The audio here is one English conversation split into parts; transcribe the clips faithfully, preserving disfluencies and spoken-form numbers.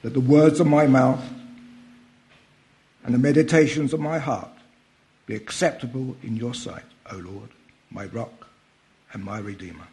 that the words of my mouth and the meditations of my heart be acceptable in your sight, O Lord, my rock and my redeemer.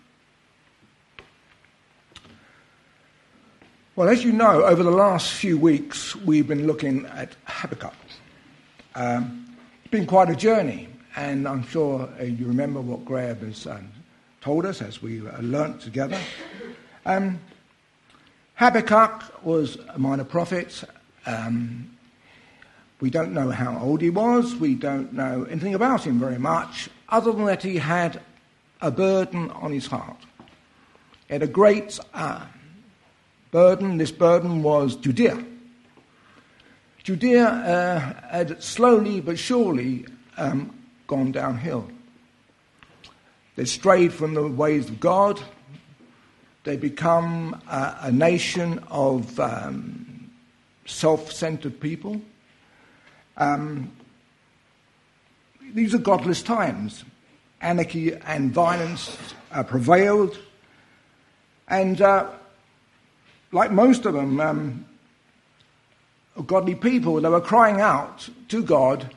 Well, as you know, over the last few weeks, we've been looking at Habakkuk. Um, it's been quite a journey, and I'm sure uh, you remember what Graham has um, told us as we uh, learnt together. Um, Habakkuk was a minor prophet. Um, we don't know how old he was. We don't know anything about him very much, other than that he had a burden on his heart. He had a great uh, burden. This burden was Judea. Judea uh, had slowly but surely um, gone downhill. They strayed from the ways of God. They become uh, a nation of um, self-centered people. Um, these are godless times. Anarchy and violence uh, prevailed. And uh, like most of them, um, godly people, they were crying out to God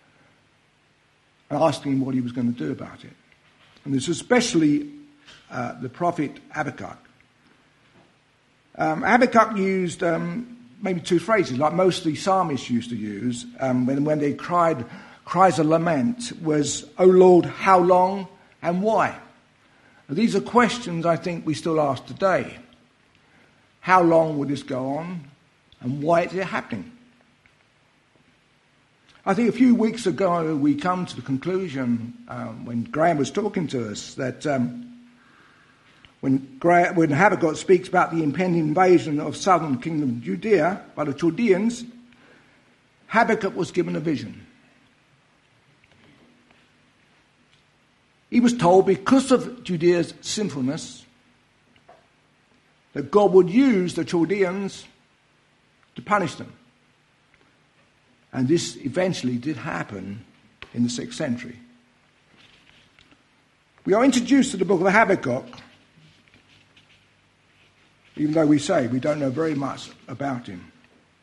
and asking him what he was going to do about it. And this is especially uh, the prophet Habakkuk. Um, Habakkuk used um, maybe two phrases, like most of the psalmists used to use um, when, when they cried, cries of lament, was, "O Lord, how long and why?" And these are questions I think we still ask today. How long will this go on? And why is it happening? I think a few weeks ago we come to the conclusion, um, when Graham was talking to us, that um, when, Graham, when Habakkuk speaks about the impending invasion of southern kingdom Judea by the Chaldeans, Habakkuk was given a vision. He was told because of Judea's sinfulness that God would use the Chaldeans to punish them. And this eventually did happen in the sixth century. We are introduced to the book of Habakkuk, even though we say we don't know very much about him.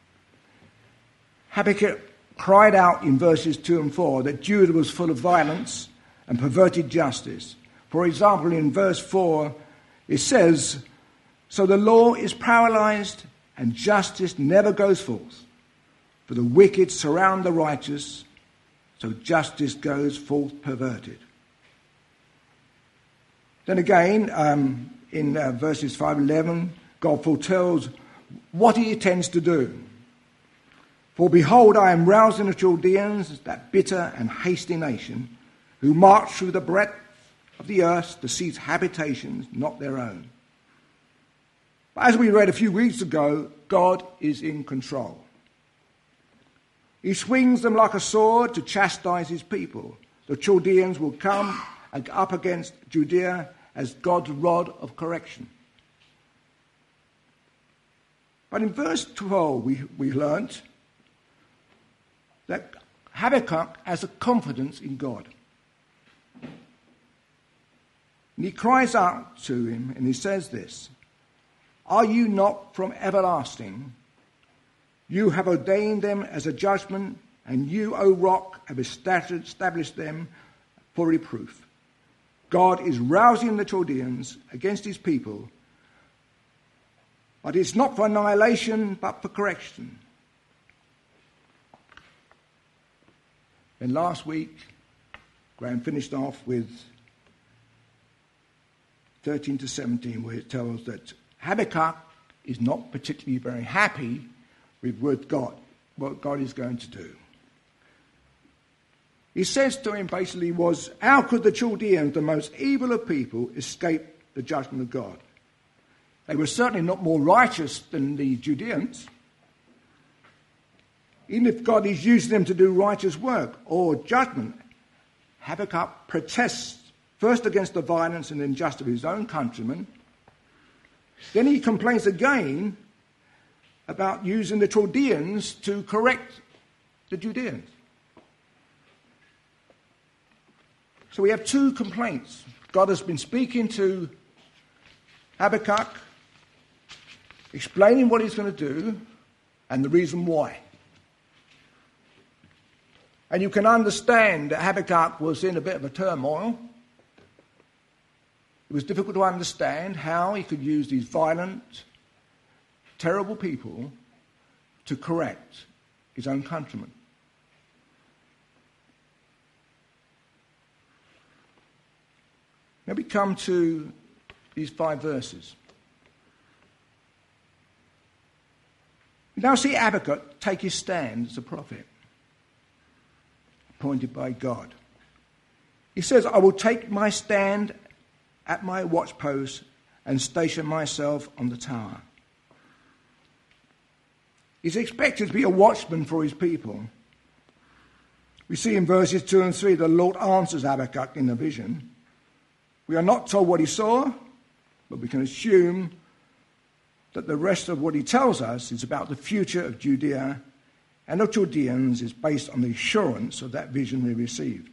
Habakkuk cried out in verses two and four that Judah was full of violence and perverted justice. For example, in verse four, it says, "So the law is paralyzed and justice never goes forth. For the wicked surround the righteous, so justice goes forth perverted." Then again, um, in uh, verses five and eleven, God foretells what he intends to do. "For behold, I am rousing the Chaldeans, that bitter and hasty nation, who march through the breadth of the earth to seize habitations not their own." But as we read a few weeks ago, God is in control. He swings them like a sword to chastise his people. The Chaldeans will come up against Judea as God's rod of correction. But in verse twelve, we, we learnt that Habakkuk has a confidence in God. And he cries out to him and he says this, "Are you not from everlasting? You have ordained them as a judgment, and you, O rock, have established them for reproof. God is rousing the Chaldeans against his people, but it's not for annihilation, but for correction." Then last week, Graham finished off with thirteen to seventeen, where it tells that Habakkuk is not particularly very happy with what God, what God is going to do. He says to him basically was, how could the Chaldeans, the most evil of people, escape the judgment of God? They were certainly not more righteous than the Judeans. Even if God is using them to do righteous work or judgment, Habakkuk protests first against the violence and injustice of his own countrymen. Then he complains again about using the Chaldeans to correct the Judeans. So we have two complaints. God has been speaking to Habakkuk, explaining what he's going to do, and the reason why. And you can understand that Habakkuk was in a bit of a turmoil. It was difficult to understand how he could use these violent, terrible people to correct his own countrymen. Now we come to these five verses. We now see Habakkuk take his stand as a prophet, appointed by God. He says, I will take my stand at my watchpost and station myself on the tower. He's expected to be a watchman for his people. We see in verses two and three, the Lord answers Habakkuk in a vision. We are not told what he saw, but we can assume that the rest of what he tells us is about the future of Judea and of Chaldeans is based on the assurance of that vision we received.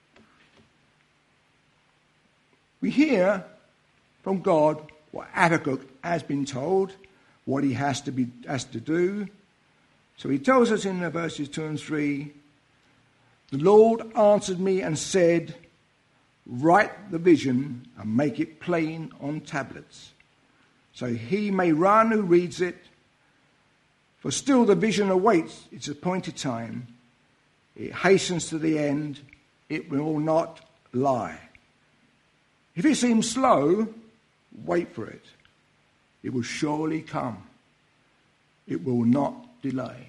We hear from God what Habakkuk has been told, what he has to be has to do. So he tells us in the verses two and three, the Lord answered me and said, write the vision and make it plain on tablets, so he may run who reads it. For still the vision awaits its appointed time. It hastens to the end. It will not lie. If it seems slow, wait for it. It will surely come. It will not delay.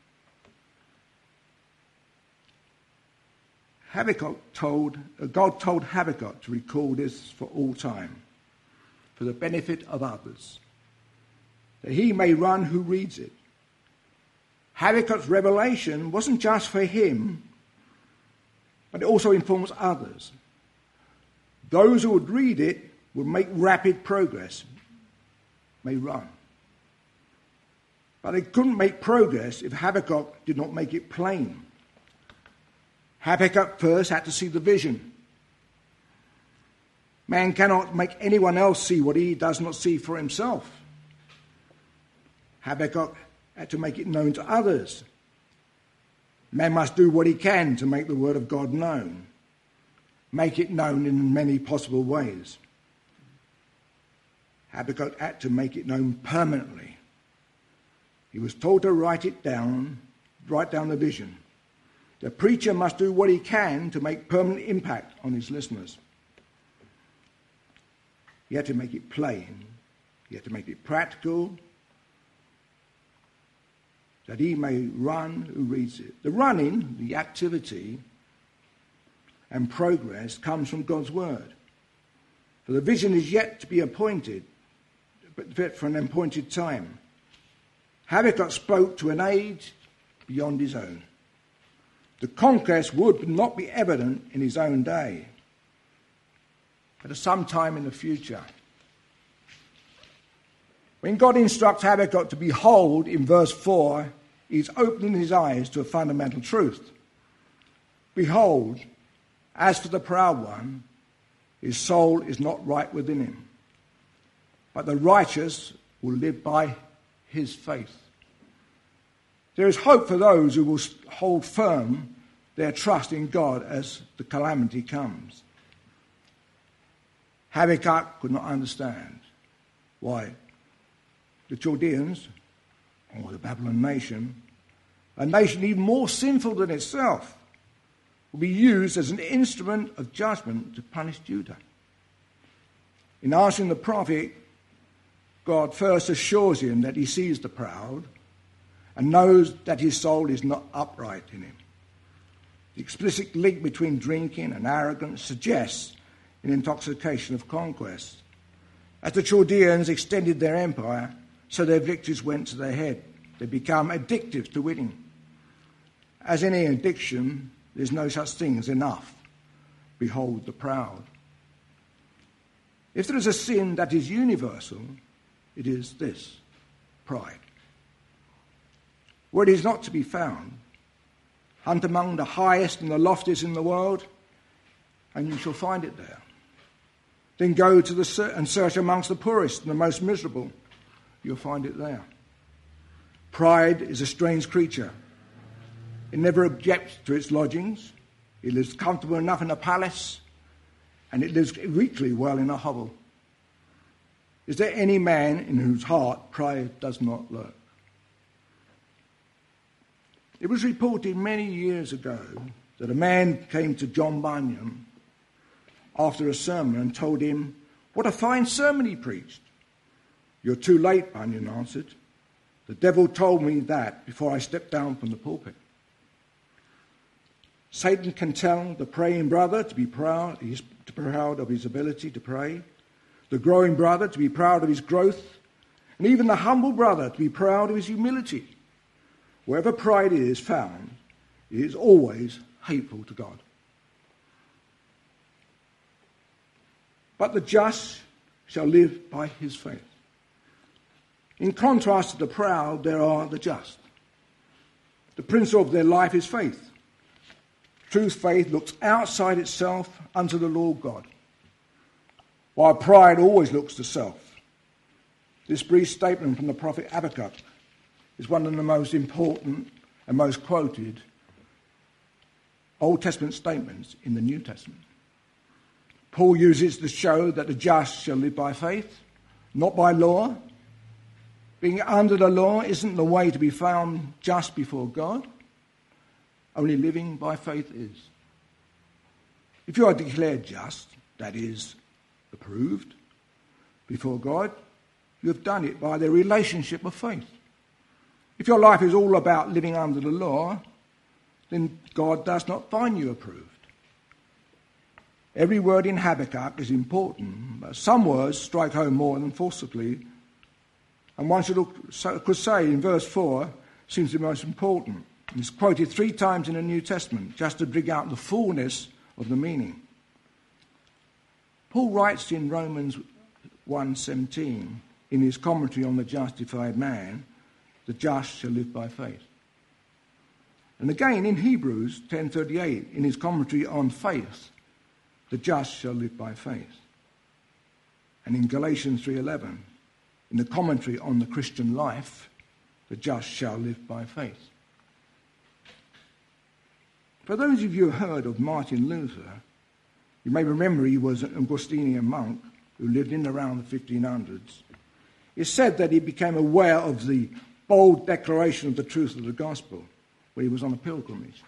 Habakkuk told, God told Habakkuk to record this for all time, for the benefit of others, that he may run who reads it. Habakkuk's revelation wasn't just for him, but it also informs others. Those who would read it would make rapid progress, may run. But they couldn't make progress if Habakkuk did not make it plain. Habakkuk first had to see the vision. Man cannot make anyone else see what he does not see for himself. Habakkuk had to make it known to others. Man must do what he can to make the word of God known. Make it known in many possible ways. Habakkuk had to make it known permanently. He was told to write it down, write down the vision. The preacher must do what he can to make permanent impact on his listeners. He had to make it plain. He had to make it practical, that he may run who reads it. The running, the activity and progress comes from God's word. For the vision is yet to be appointed, but for an appointed time. Habakkuk spoke to an age beyond his own. The conquest would not be evident in his own day, but at some time in the future. When God instructs Habakkuk to behold in verse four, he's opening his eyes to a fundamental truth. Behold, as for the proud one, his soul is not right within him, but the righteous will live by his faith. There is hope for those who will hold firm their trust in God as the calamity comes. Habakkuk could not understand why the Chaldeans, or the Babylon nation, a nation even more sinful than itself, will be used as an instrument of judgment to punish Judah. In answering the prophet, God first assures him that he sees the proud and knows that his soul is not upright in him. The explicit link between drinking and arrogance suggests an intoxication of conquest. As the Chaldeans extended their empire, so their victories went to their head. They become addictive to winning. As any addiction, there's no such thing as enough. Behold the proud. If there is a sin that is universal, it is this: pride. Where it is not to be found, hunt among the highest and the loftiest in the world, and you shall find it there. Then go to the and search amongst the poorest and the most miserable. You'll find it there. Pride is a strange creature. It never objects to its lodgings. It lives comfortable enough in a palace, and it lives equally well in a hovel. Is there any man in whose heart pride does not lurk? It was reported many years ago that a man came to John Bunyan after a sermon and told him, "What a fine sermon he preached." "You're too late," Bunyan answered. "The devil told me that before I stepped down from the pulpit." Satan can tell the praying brother to be proud, he's proud of his ability to pray, the growing brother to be proud of his growth, and even the humble brother to be proud of his humility. Wherever pride is found, it is always hateful to God. But the just shall live by his faith. In contrast to the proud, there are the just. The principle of their life is faith. True faith looks outside itself unto the Lord God, while pride always looks to self. This brief statement from the prophet Habakkuk is one of the most important and most quoted Old Testament statements in the New Testament. Paul uses to show that the just shall live by faith, not by law. Being under the law isn't the way to be found just before God. Only living by faith is. If you are declared just, that is, approved, before God, you have done it by the relationship of faith. If your life is all about living under the law, then God does not find you approved. Every word in Habakkuk is important, but some words strike home more than forcibly. And one should look, could say in verse four seems the most important. It's quoted three times in the New Testament just to bring out the fullness of the meaning. Paul writes in Romans one seventeen, in his commentary on the justified man, the just shall live by faith. And again in Hebrews ten thirty-eight, in his commentary on faith, the just shall live by faith. And in Galatians three eleven, in the commentary on the Christian life, the just shall live by faith. For those of you who heard of Martin Luther, you may remember he was an Augustinian monk who lived in around the fifteen hundreds. It's said that he became aware of the bold declaration of the truth of the gospel when he was on a pilgrimage.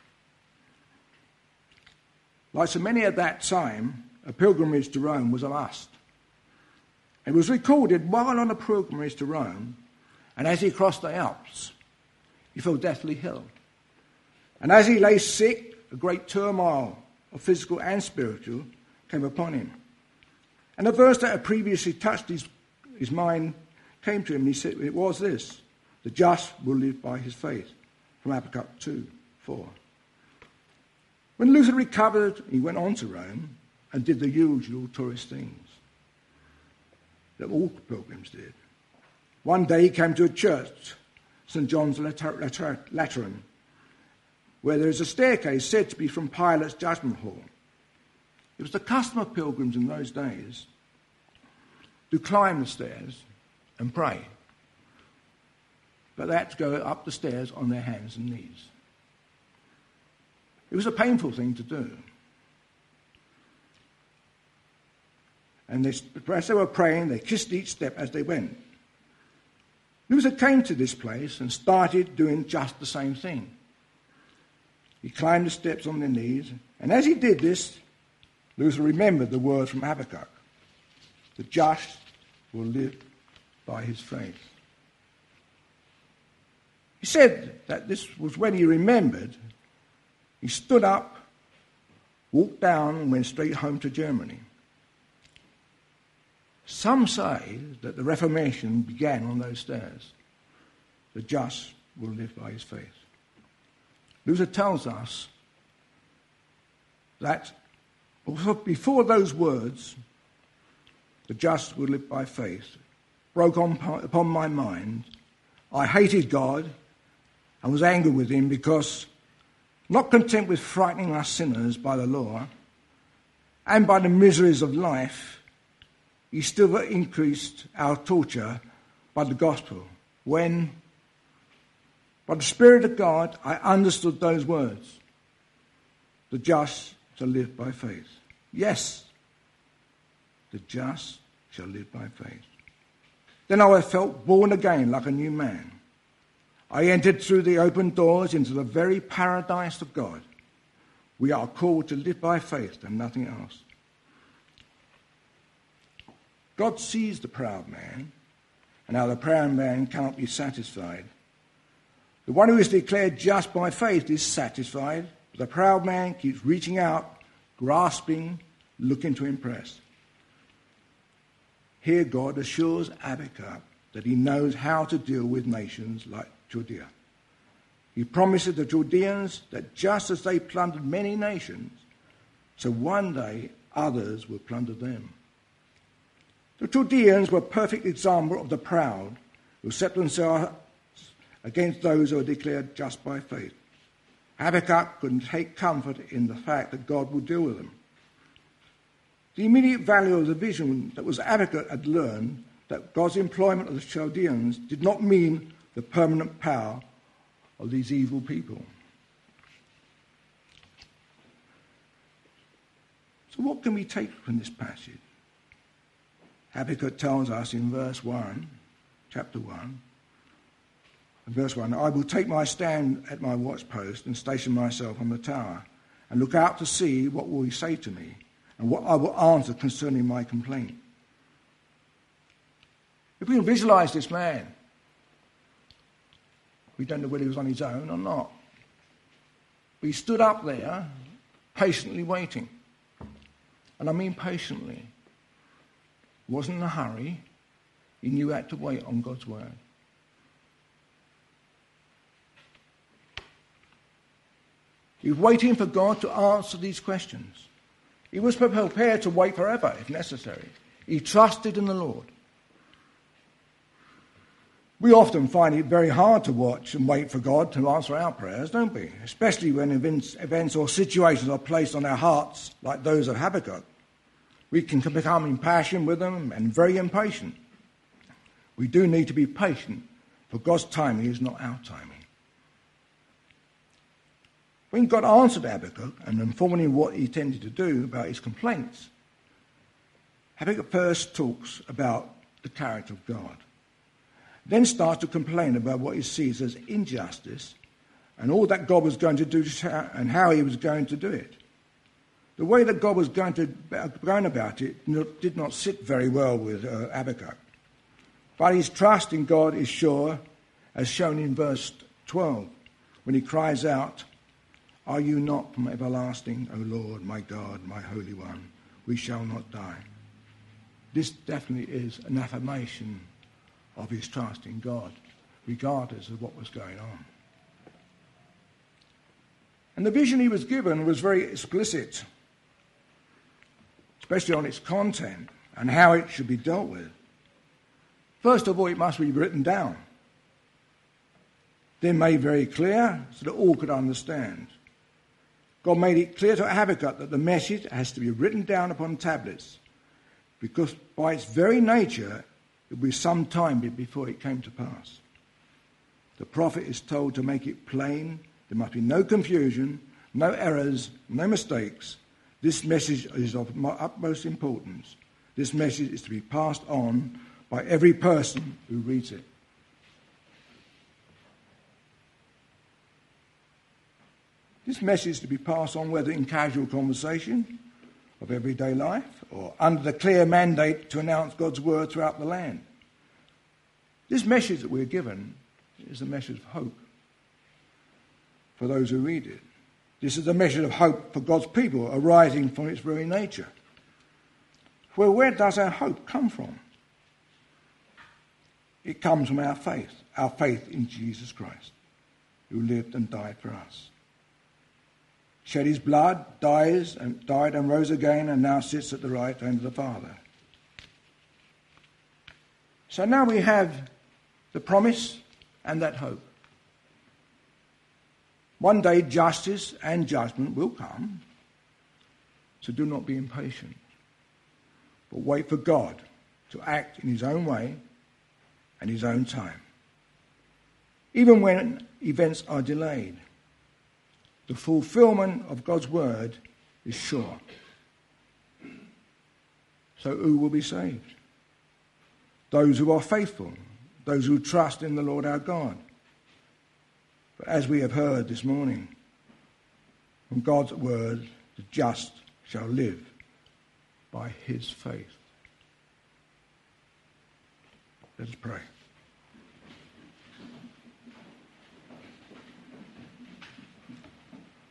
Like so many at that time, a pilgrimage to Rome was a must. It was recorded while on a pilgrimage to Rome, and as he crossed the Alps, he fell deathly ill. And as he lay sick, a great turmoil of physical and spiritual came upon him. And a verse that had previously touched his, his mind came to him, and he said, it was this: the just will live by his faith, from Habakkuk two four. When Luther recovered, he went on to Rome and did the usual tourist things that all pilgrims did. One day he came to a church, Saint John's Lateran, where there is a staircase said to be from Pilate's judgment hall. It was the custom of pilgrims in those days to climb the stairs and pray, but they had to go up the stairs on their hands and knees. It was a painful thing to do. And they, as they were praying, they kissed each step as they went. Luther came to this place and started doing just the same thing. He climbed the steps on their knees, and as he did this, Luther remembered the words from Habakkuk: the just will live by his faith. He said that this was when he remembered. He stood up, walked down, and went straight home to Germany. Some say that the Reformation began on those stairs. The just will live by his faith. Luther tells us that before those words, the just will live by faith, broke on, upon my mind, I hated God and was angry with him because, not content with frightening us sinners by the law and by the miseries of life, he still increased our torture by the gospel when, By the Spirit of God, I understood those words. The just shall live by faith. Yes, the just shall live by faith. Then I felt born again like a new man. I entered through the open doors into the very paradise of God. We are called to live by faith and nothing else. God sees the proud man, and how the proud man cannot be satisfied. The one who is declared just by faith is satisfied. The proud man keeps reaching out, grasping, looking to impress. Here God assures Habakkuk that he knows how to deal with nations like Judea. He promises the Judeans that just as they plundered many nations, so one day others will plunder them. The Judeans were a perfect example of the proud who set themselves against those who are declared just by faith. Habakkuk could take comfort in the fact that God will deal with them. The immediate value of the vision that was Habakkuk had learned that God's employment of the Chaldeans did not mean the permanent power of these evil people. So what can we take from this passage? Habakkuk tells us in verse one, chapter one, verse one, I will take my stand at my watchpost and station myself on the tower and look out to see what will he say to me and what I will answer concerning my complaint. If we can visualize this man, we don't know whether he was on his own or not. But he stood up there, patiently waiting. And I mean patiently. He wasn't in a hurry. He knew how to wait on God's word. He was waiting for God to answer these questions. He was prepared to wait forever if necessary. He trusted in the Lord. We often find it very hard to watch and wait for God to answer our prayers, don't we? Especially when events, events or situations are placed on our hearts like those of Habakkuk. We can become impassioned with them and very impatient. We do need to be patient, for God's timing is not our timing. When God answered Habakkuk and informed him what he intended to do about his complaints, Habakkuk first talks about the character of God, then starts to complain about what he sees as injustice and all that God was going to do and how he was going to do it. The way that God was going to going about it did not sit very well with uh, Habakkuk. But his trust in God is sure, as shown in verse twelve, when he cries out, Are you not from everlasting, O Lord, my God, my Holy One? We shall not die. This definitely is an affirmation of his trust in God, regardless of what was going on. And the vision he was given was very explicit, especially on its content and how it should be dealt with. First of all, it must be written down, then made very clear so that all could understand. God made it clear to Habakkuk that the message has to be written down upon tablets, because by its very nature, it would be some time before it came to pass. The prophet is told to make it plain. There must be no confusion, no errors, no mistakes. This message is of utmost importance. This message is to be passed on by every person who reads it. This message is to be passed on whether in casual conversation of everyday life or under the clear mandate to announce God's word throughout the land. This message that we're given is a message of hope for those who read it. This is a message of hope for God's people arising from its very nature. Well, where does our hope come from? It comes from our faith, our faith in Jesus Christ, who lived and died for us. Shed his blood, dies and died and rose again, and now sits at the right hand of the Father. So now we have the promise and that hope. One day justice and judgment will come, so do not be impatient, but wait for God to act in his own way and his own time. Even when events are delayed, the fulfillment of God's word is sure. So who will be saved? Those who are faithful, those who trust in the Lord our God. But as we have heard this morning, from God's word, the just shall live by his faith. Let us pray.